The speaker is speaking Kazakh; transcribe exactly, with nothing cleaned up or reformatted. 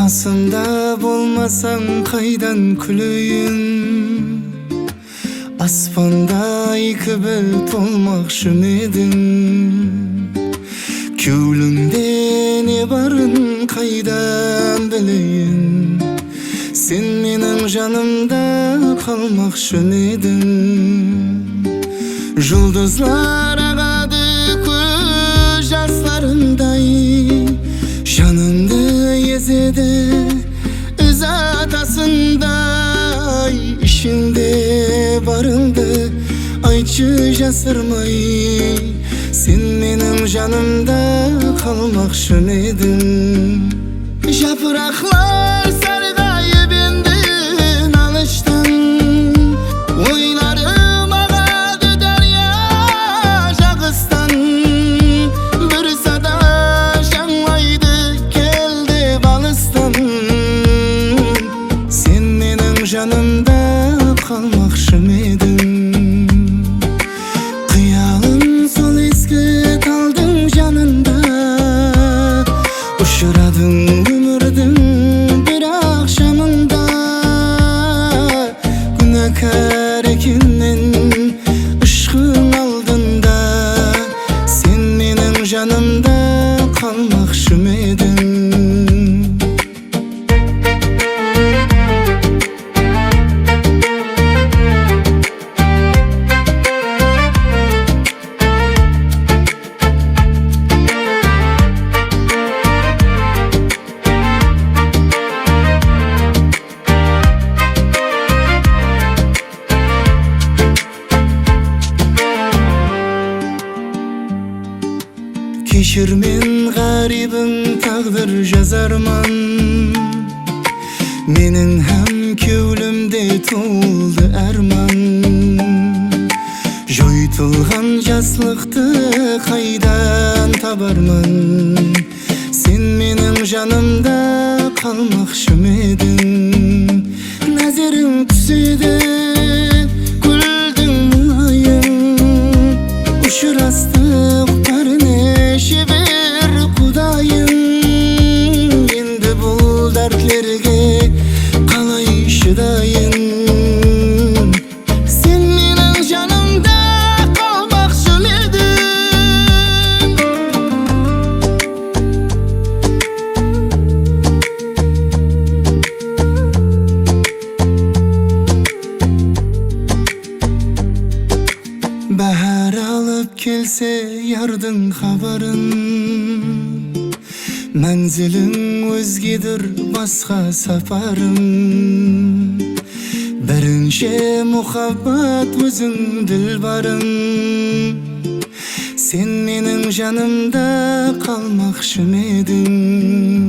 Qasımda bolmasan qaydan külüyün, Asmanda iki bulut olmakşı medin. Köylüngde ne barın qaydan bileyin, Sen menin janımda kalmakşı medin. Жұлдызлар ағады көз жасларындай, Жанымды езеді өз атасындай. Ішінде барыңды айтшы жасырмай, Sen менің жанымда қалмақшы едің. Жапырақлар сарғайып енді алыштан, ойларым ағады дария жағыстан. Бір сада жаңлайды келді балыстан, Sen менің жанымда қалмақшы едің. Қиялым сол ескі талдың жанында, ұшырадың өмірдің бір ақшамында. Күнәкар екеннен ышқың алдында, Sen менің жанымда қалмақшы едің. Кешір мен ғарибім тағдыр жазарман, Менің һәм кеулімде толды әрман. Жойтылған жаслықты қайдан табарман, Sen менің жанымда қалмақшы едің. Нәзерің түседі гүлдің мұңайын, ұшырасты құптарыне шебер құдайын. Енді бұл дәртлерге қалай шыдайын. Sen менің жанымда қалмақшы едің. Бәһар алып келсе ярдың хабарын, Мәнзілің өзгедір басқа сапарым. Бірінші мұхаббат өзің ділбарым, Sen менің жанымда қалмақшы едің.